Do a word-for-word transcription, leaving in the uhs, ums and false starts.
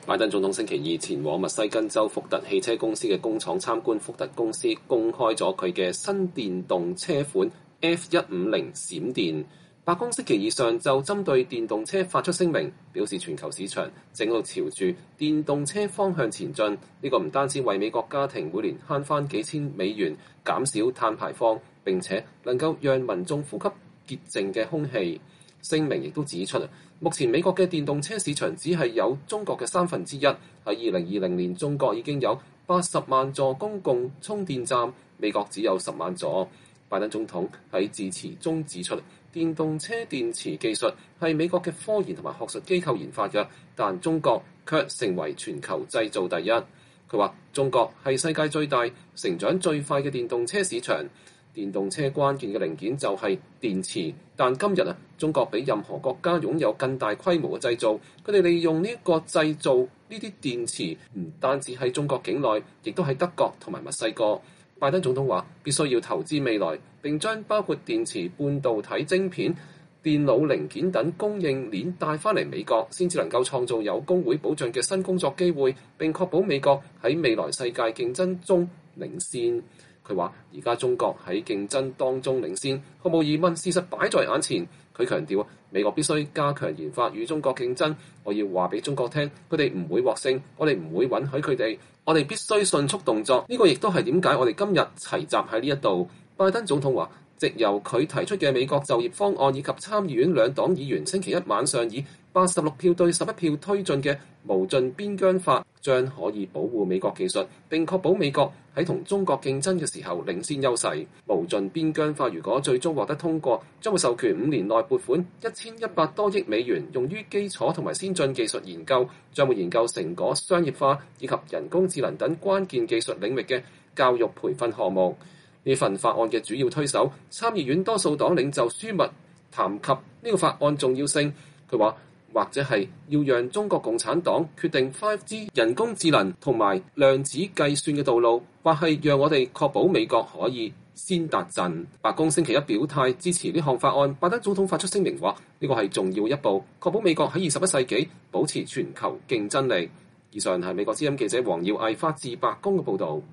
拜登總統星期二前往密西根州福特汽車公司嘅工廠參觀，福特公司公開咗佢嘅新電動車款 F 一五零閃電。白宮星期二上晝針對電動車發出聲明，表示全球市場正喺度朝住電動車方向前進。呢個唔單止為美國家庭每年慳翻幾千美元，減少碳排放，並且能夠讓民眾呼吸潔淨嘅空氣。聲明亦都指出，目前美國嘅電動車市場只係有中國嘅三分之一。喺二零二零年，中國已經有八十萬座公共充電站，美國只有十萬座。拜登總統喺致辭中指出，電動車電池技術係美國嘅科研同埋學術機構研發嘅，但中國卻成為全球製造第一。佢話中國係世界最大、成長最快嘅電動車市場。電動車關鍵嘅零件就係電池，但今日啊，中國比任何國家擁有更大規模嘅製造。佢哋利用呢一個製造呢啲電池，唔單止喺中國境內，亦都喺德國同埋墨西哥。拜登總統話必須要投資未來，並將包括電池、半導體晶片、電腦零件等供應鏈帶翻嚟美國，先至能夠創造有工會保障嘅新工作機會，並確保美國喺未來世界競爭中領先。佢話而家中國喺競爭當中領先，毫無疑問，事實擺在眼前。佢強調美國必須加強研發與中國競爭。我要話俾中國聽，佢哋唔會獲勝，我哋唔會允許佢哋。我哋必須迅速動作。呢個亦都係點解我哋今日齊集喺呢一度。拜登總統話，藉由佢提出嘅美國就業方案以及參議院兩黨議員星期一晚上以八十六票對十一票推進嘅無盡邊疆法，將可以保護美國技術，並確保美國喺同中國競爭嘅時候領先優勢。無盡邊疆法如果最終獲得通過，將會授權五年內撥款一千一百多億美元，用於基礎同埋先進技術研究，將會研究成果商業化以及人工智能等關鍵技術領域嘅教育培訓項目。呢份法案嘅主要推手參議院多數黨領袖舒密談及呢個法案重要性，佢話或者係要讓中國共產黨決定 五 G 人工智能同埋量子計算嘅道路，或係讓我哋確保美國可以先達陣。白宮星期一表態支持呢項法案，拜登總統發出聲明話呢個係重要一步，確保美國喺二十一世紀保持全球競爭力。以上係美國之音記者黃耀毅發自白宮嘅報導。